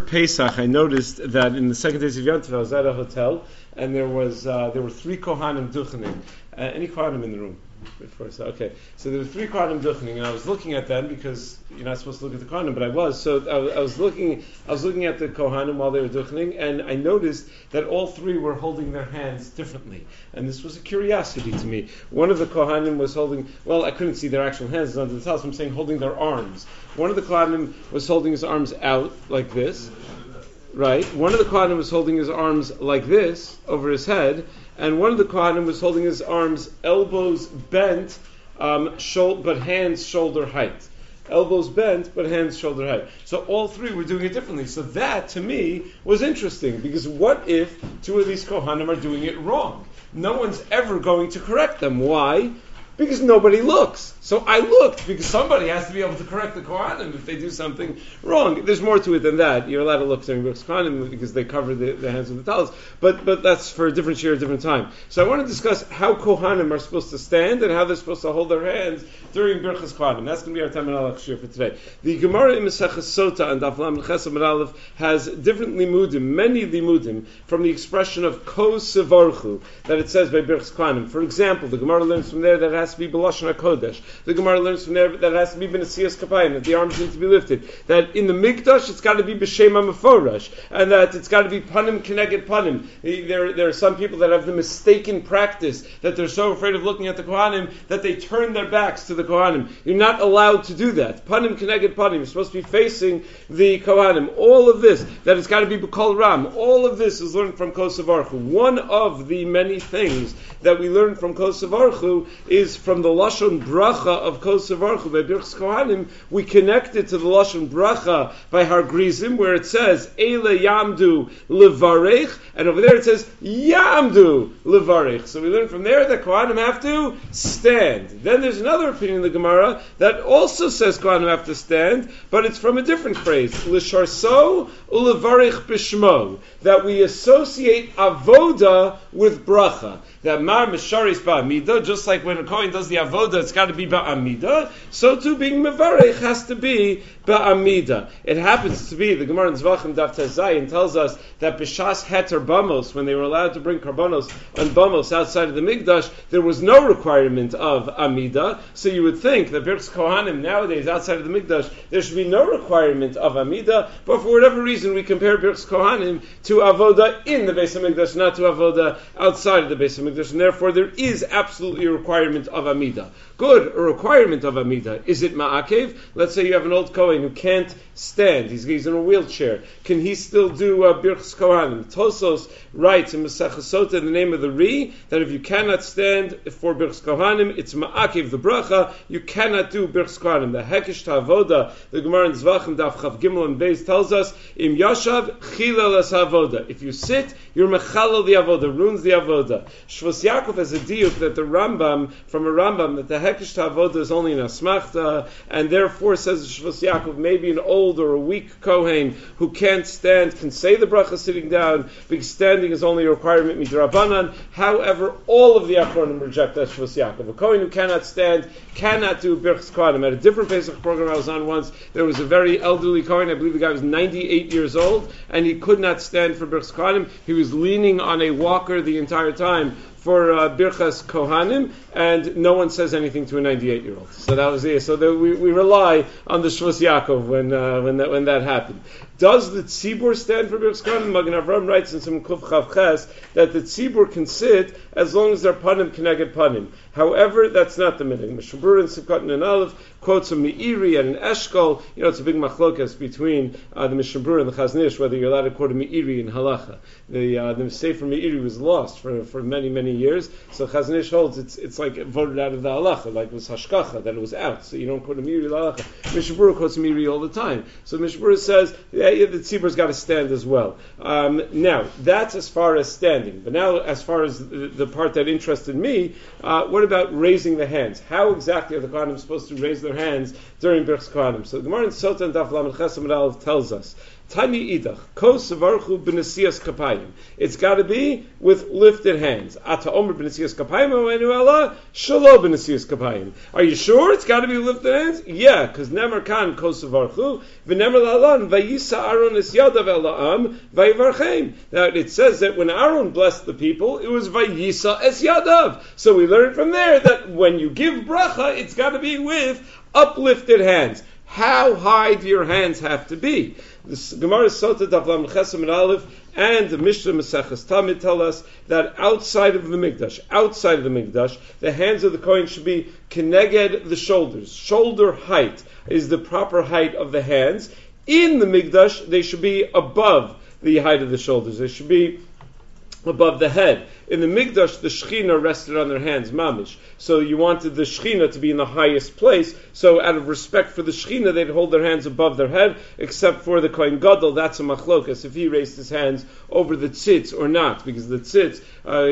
Pesach, I noticed that in the second days of Yom Tov, I was at a hotel, and there were three Kohanim duchening. Any Kohanim in the room? Before, so there were three Kohanim duchening, and I was looking at them because you're not supposed to look at the Kohanim, but I was. So I was looking at the Kohanim while they were duchening, and I noticed that all three were holding their hands differently, and this was a curiosity to me. One of the Kohanim was holding, well, I couldn't see their actual hands under the towel, so I'm saying holding their arms. One of the Kohanim was holding his arms out like this, right? One of the Kohanim was holding his arms like this over his head, and one of the Kohanim was holding his arms elbows bent, but hands shoulder height. Elbows bent, but hands shoulder height. So all three were doing it differently. So that, to me, was interesting, because what if two of these Kohanim are doing it wrong? No one's ever going to correct them. Why? Because nobody looks. So I looked, because somebody has to be able to correct the Kohanim if they do something wrong. There's more to it than that. You're allowed to look during Birchas Kohanim because they cover the hands with the towels. But that's for a different shir, a different time. So I want to discuss how Kohanim are supposed to stand and how they're supposed to hold their hands during Birchas Kohanim. That's going to be our time in Alach shir for today. The Gemara in Maseches Sota and Daf Lamed Ches Amud Aleph has different limudim, many limudim, from the expression of Ko Sevarchu that it says by Birchas Kohanim. For example, the Gemara learns from there that it has to be B'Lashon HaKodesh. The Gemara learns from there that it has to be B'Nesiyas Kapayim, that the arms need to be lifted. That in the Mikdash it's got to be B'Shem HaMeforash, and that it's got to be Panim Keneged Panim. There are some people that have the mistaken practice that they're so afraid of looking at the Kohanim that they turn their backs to the Kohanim. You're not allowed to do that. Panim Keneged Panim. You're supposed to be facing the Kohanim. All of this, that it's got to be B'Kol Ram. All of this is learned from Kos Varchu. One of the many things that we learn from Kos Varchu is from the Lashon Bracha of Kos Varchu by Birchas Kohanim. We connect it to the Lashon Bracha by Har Grizim, where it says Eile Yamdu Levarech, and over there it says Yamdu Levarech. So we learn from there that Kohanim have to stand. Then there's another opinion in the Gemara that also says Kohanim have to stand, but it's from a different phrase, L'sharso Ulevarech Bishmo, that we associate avoda with bracha. That mar misharis ba'amida, just like when a Kohen does the avoda, it's got to be ba'amida, so too being mevarech has to be ba'amida. It happens to be, the Gemara in Zvachim Daf Tezayin tells us that b'shas heter bamos, when they were allowed to bring karbanos and bamos outside of the Mikdash, there was no requirement of amida, so you would think that Birchas Kohanim nowadays outside of the Mikdash, there should be no requirement of amida, but for whatever reason we compare Birchas Kohanim to avoda in the Beis HaMikdash, not to avoda outside of the Beis HaMikdash, and therefore there is absolutely a requirement of amida. Good, a requirement of amida. Is it ma'akev? Let's say you have an old Kohen who can't stand. He's in a wheelchair. Can he still do Birchas Kohanim? Tosos writes in Maseches Sota in the name of the Ri that if you cannot stand for Birchas Kohanim, it's ma'akev the bracha. You cannot do Birchas Kohanim. The Hekesh Ta'avoda, the Gemara in Zvachim Daf Chav Gimel and Beis tells us Im Yashav Chilal as Avoda. If you sit, you're mechalal the avoda, ruins the avoda. Shvos Yaakov has a diuk that the Rambam, from a Rambam, that the Hekesh Ta'avoda is only an asmachta, and therefore says Shvos Yaakov, maybe an old or a weak Kohen who can't stand can say the bracha sitting down, because standing is only a requirement midrabanan. However, all of the Achronim reject that Shvos Yaakov. A Kohen who cannot stand cannot do Birchas Kohanim. At a different Pesach program I was on once, there was a very elderly Kohen, I believe the guy was 98 years old, and he could not stand for Birchas Kohanim. He was leaning on a walker the entire time for Birchas Kohanim, and no one says anything to a 98-year-old. So that was it. So we rely on the Shvos Yaakov when that happened. Does the tzibur stand for Birchas Kohanim? Magen Avraham writes in some Kuf Chav Ches that the tzibur can sit as long as they're panim keneged panim. However, that's not the minhag. Mishnah Berurah in Sivkot and Aleph quotes a Meiri and an Eshkol. It's a big machlokas between the Mishnah Berurah and the Chazon Ish whether you're allowed to quote a Meiri in halacha. The Sefer Meiri was lost for many years, so Chazon Ish holds it's like voted out of the halacha, like it was hashkacha, that it was out, so you don't quote a Meiri halacha. Mishnah Berurah quotes a Meiri all the time. So Mishnah Berurah says the tzibur's got to stand as well. Now, that's as far as standing. But now, as far as the part that interested me, what about raising the hands? How exactly are the Kohanim supposed to raise their hands during Birchas Kohanim? So the Gemara in Sota and Daf Lamed Ches Amud Aleph tells us Tani idach, kos varchu b'nesias kapayim. It's got to be with lifted hands. Ata omer b'nesias kapayim, amenu Allah, shalo b'nesias kapayim. Are you sure it's got to be lifted hands? Yeah, because nemer kan kos varchu, v'nemer lalan, vayisa Aaron es yadav el ha'am, vayivarchem. Now it says that when Aaron blessed the people, it was vayisa es yadav. So we learn from there that when you give bracha, it's got to be with uplifted hands. How high do your hands have to be? The Gemara Sota Daf Lam Chesam and Aleph and the Mishnah Maseches Tamid tell us that outside of the Mikdash, the hands of the Kohen should be keneged the shoulders. Shoulder height is the proper height of the hands. In the Mikdash, they should be above the height of the shoulders. They should be above the head. In the Mikdash, the Shechina rested on their hands, mamish. So you wanted the Shechina to be in the highest place. So out of respect for the Shechina, they'd hold their hands above their head, except for the Kohen Gadol. That's a machlokas, if he raised his hands over the tzitz or not, because the tzitz,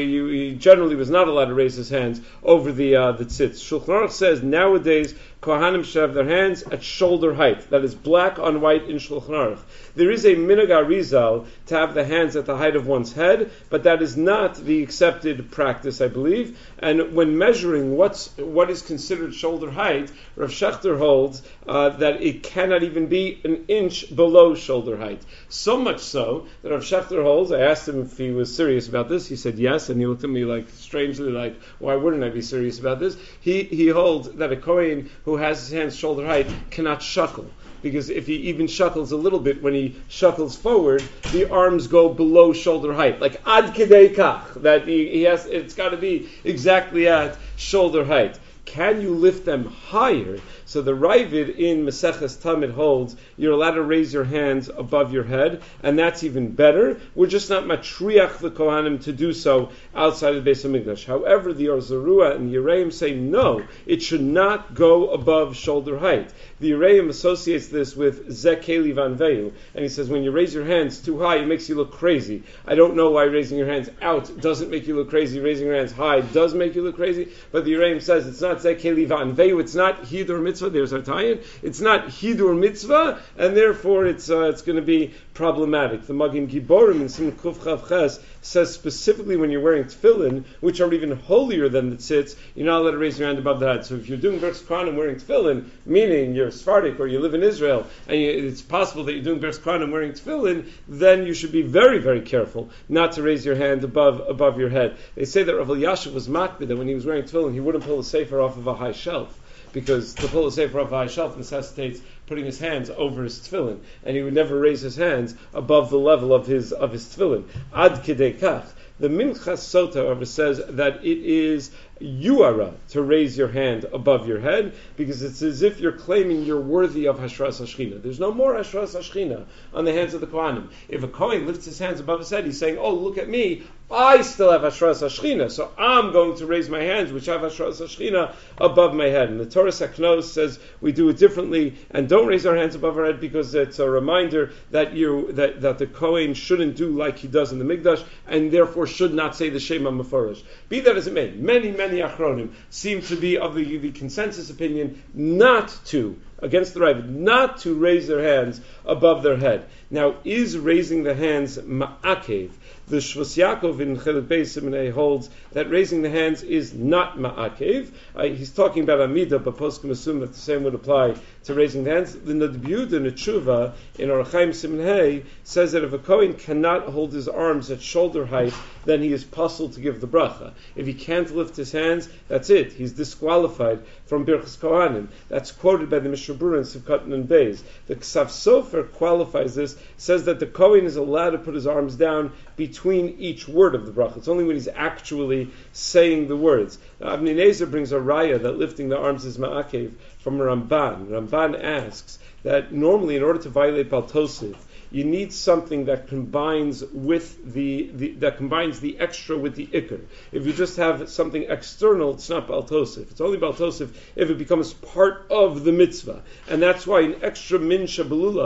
he generally was not allowed to raise his hands over the tzitz. Shulchan Aruch says nowadays Kohanim should have their hands at shoulder height. That is black on white in Shulchan Aruch. There is a minhag Arizal to have the hands at the height of one's head, but that is not the accepted practice, I believe. And when measuring what is considered shoulder height, Rav Shechter holds that it cannot even be an inch below shoulder height. So much so that Rav Shechter holds, I asked him if he was serious about this, he said yes, and he looked at me like strangely like, why wouldn't I be serious about this? He holds that a Kohen who has his hands shoulder height cannot shuckle. Because if he even shuckles a little bit, when he shuckles forward, the arms go below shoulder height, like ad kedei kach. That he has, it's got to be exactly at shoulder height. Can you lift them higher? So the Ravid in Maseches Tamid holds you're allowed to raise your hands above your head, and that's even better. We're just not matriach the Kohanim to do so outside of the Beis HaMikdash. However, the Or Zarua and the Yereim say no, it should not go above shoulder height. The Yereim associates this with Zekeli Van Veyu, and he says when you raise your hands too high, it makes you look crazy. I don't know why raising your hands out doesn't make you look crazy. Raising your hands high does make you look crazy, but the Yereim says it's not Zekeli Van Veyu, it's not Hidur Mitzvah. There's our tie-in. It's not Hidur Mitzvah, and therefore it's going to be problematic. The Magim Giborim in Sim Kuf Chav Ches says specifically when you're wearing tefillin, which are even holier than the tzitz, you're not allowed to raise your hand above the head. So if you're doing Berchus Kohanim wearing tefillin, meaning you're Sephardic or you live in Israel, and it's possible that you're doing Berchus Kohanim wearing tefillin, then you should be very, very careful not to raise your hand above your head. They say that Rav Elyashiv was makbid that when he was wearing tefillin, he wouldn't pull the sefer off of a high shelf, because to pull a sefer off a high shelf necessitates putting his hands over his tefillin, and he would never raise his hands above the level of his tefillin. Ad kedei kach. The Minchas Sota, however, says that it is yuara to raise your hand above your head, because it's as if you're claiming you're worthy of Hashras HaShechina. There's no more Hashras HaShechina on the hands of the Kohanim. If a Kohen lifts his hands above his head, he's saying, oh, look at me, I still have Hashras HaShechina, so I'm going to raise my hands, which have Hashras HaShechina, above my head. And the Torah Saknos says we do it differently, and don't raise our hands above our head, because it's a reminder that that the Kohen shouldn't do like he does in the Mikdash, and therefore should not say the Shema Meforish. Be that as it may, many Achronim seem to be of the consensus opinion not to, against the Ravid, not to raise their hands above their head. Now, is raising the hands ma'akev? The Shvus Yaakov in Chelik Beis Simonei holds that raising the hands is not ma'akev. He's talking about Amida, but poskim assume that the same would apply to raising the hands. The Nadbiyud and Tshuva in Orach Chaim Simonei says that if a Kohen cannot hold his arms at shoulder height, then he is puzzled to give the bracha. If he can't lift his hands, that's it. He's disqualified from Birchas Kohanim. That's quoted by the Mishnah Berurah in Sivkatan and Beis. The Ksav Sofer qualifies this, says that the Kohen is allowed to put his arms down between each word of the bracha. It's only when he's actually saying the words. Avnei Nezer brings a raya that lifting the arms is ma'akev from Ramban. Ramban asks that normally in order to violate Bal Tosif, you need something that combines with that combines the extra with the ikr. If you just have something external, it's not Bal Tosif. It's only Bal Tosif if it becomes part of the mitzvah. And that's why an extra min shabelulav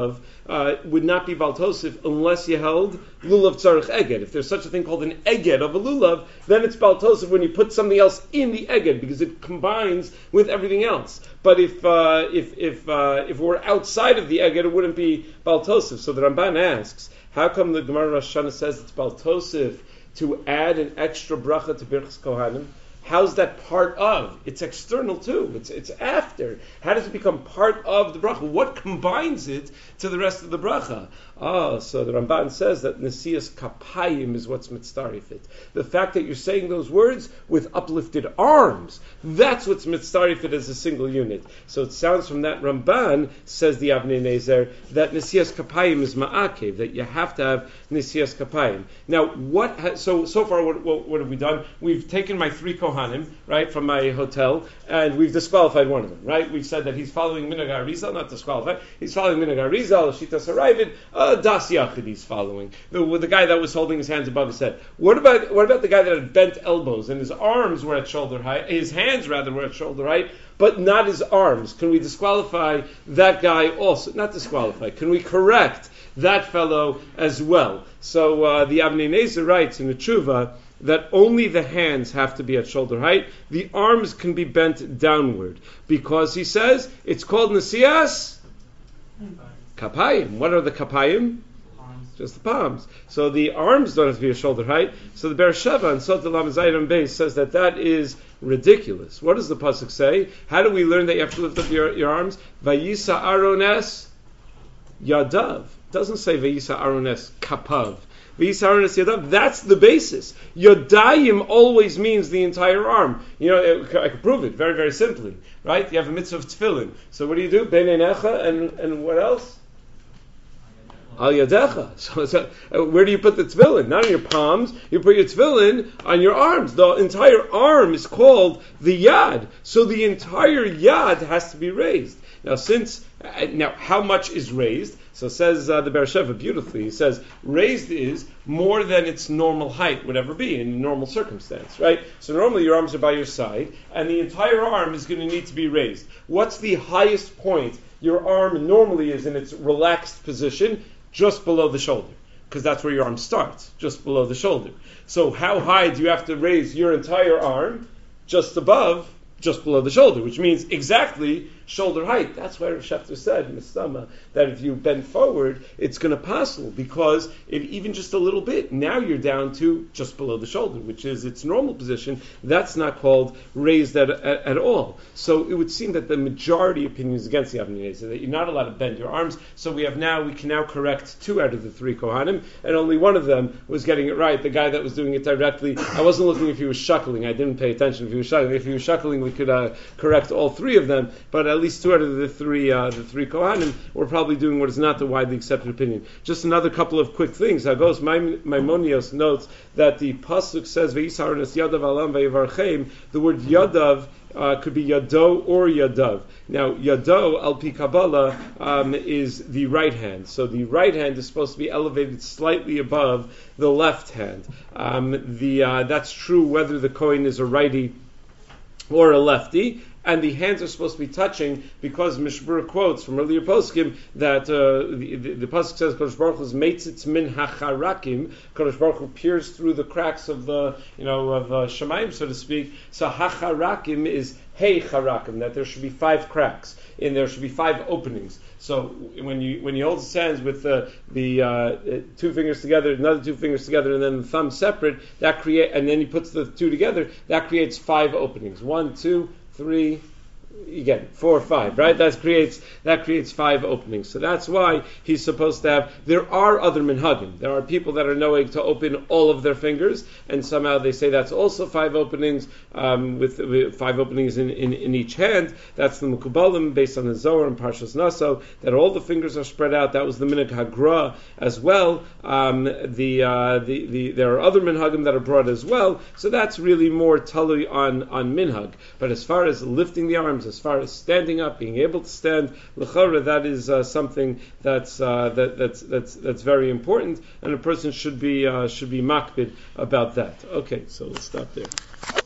would not be Bal Tosif unless you held lulav tzarich eged. If there's such a thing called an eged of a lulav, then it's Bal Tosif when you put something else in the eged because it combines with everything else. But if we're outside of the eged, it wouldn't be Bal Tosif. So the Ramban asks, how come the Gemara Rosh Hashanah says it's Bal Tosif to add an extra bracha to Birchas Kohanim? How's that part of? It's external too. It's after. How does it become part of the bracha? What combines it to the rest of the bracha? So the Ramban says that Nesias Kapayim is what's mitzarif it. The fact that you're saying those words with uplifted arms, that's what's mitzarif it as a single unit. So it sounds from that Ramban, says the Avnei Nezer, that Nesias Kapayim is ma'akev, that you have to have Nesias Kapayim. Now, so far what have we done? We've taken my 3 Kohanim, right, from my hotel, and we've disqualified one of them, right? We've said that he's following Minhag Arizal, not disqualified. He's following Minhag Arizal, Shitas HaRavid, Das Yachid he's following. The guy that was holding his hands above his head. What about the guy that had bent elbows and his arms were at shoulder height, his hands rather were at shoulder height, but not his arms? Can we disqualify that guy also? Not disqualify. Can we correct that fellow as well? So the Avnei Nezer writes in the Tshuva that only the hands have to be at shoulder height. The arms can be bent downward because he says it's called Nesias Kapayim. What are the Kapayim? Palms. Just the palms. So the arms don't have to be at shoulder height. So the Beersheva and Sot Lam Zayram Beis says that is ridiculous. What does the pasuk say? How do we learn that you have to lift up your arms? Vayisa Arones Yadav. It doesn't say Vayisa Arones Kapav. That's the basis. Yodayim always means the entire arm. I could prove it very, very simply. Right? You have a mitzvah of tefillin. So what do? Ben Einecha and what else? Al Yadecha. So where do you put the tefillin? Not on your palms. You put your tefillin on your arms. The entire arm is called the yad. So the entire yad has to be raised. Now, how much is raised? So says the Beersheva beautifully. He says raised is more than its normal height would ever be in a normal circumstance, right? So normally your arms are by your side, and the entire arm is going to need to be raised. What's the highest point your arm normally is in its relaxed position? Just below the shoulder, because that's where your arm starts, just below the shoulder. So how high do you have to raise your entire arm? Just below the shoulder, which means exactly shoulder height. That's why Rav Shefter said in the Stama that if you bend forward, it's going to passel, because if even just a little bit, now you're down to just below the shoulder, which is its normal position. That's not called raised at all. So it would seem that the majority opinion is against the Avnei Nezer, that you're not allowed to bend your arms. So we can now correct 2 out of the 3 Kohanim, and only one of them was getting it right. The guy that was doing it directly, I wasn't looking if he was shuckling. I didn't pay attention if he was shuckling. If he was shuckling, we could correct all 3 of them, but at least 2 out of the three Kohanim were probably doing what is not the widely accepted opinion. Just another couple of quick things. Hagos Maimonios notes that the pasuk says Ve'yisar nes yadav alam ve'yivarchem. The word yadav could be yado or yadav. Now, yado, al pi Kabbalah, is the right hand. So the right hand is supposed to be elevated slightly above the left hand. That's true whether the Kohen is a righty or a lefty, and the hands are supposed to be touching, because Mishbur quotes from earlier poskim that the pasuk says Kodesh Baruch Hu is meitzitz min hacharakim. Kodesh Baruch Hu peers through the cracks of the Shemaim, so to speak. So hacharakim is hey charakim, that there should be 5 cracks, and there should be 5 openings. So when you hold his hands with the 2 fingers together, another 2 fingers together, and then the thumb separate, and then he puts the 2 together, that creates 5 openings. 1, 2, 3, again 4, 5, right? That creates 5 openings. So that's why he's supposed to have. There are other minhagim. There are people that are knowing to open all of their fingers, and somehow they say that's also 5 openings, with 5 openings in each hand. That's the Mukubalim based on the Zohar and Parshas Naso, that all the fingers are spread out. That was the minhag Hagra as well. There are other minhagim that are brought as well. So that's really more talui on minhag. But as far as lifting the arms, as far as standing up, being able to stand, l'chara, that is something that's very important, and a person should be makpid about that. Okay, so we'll stop there.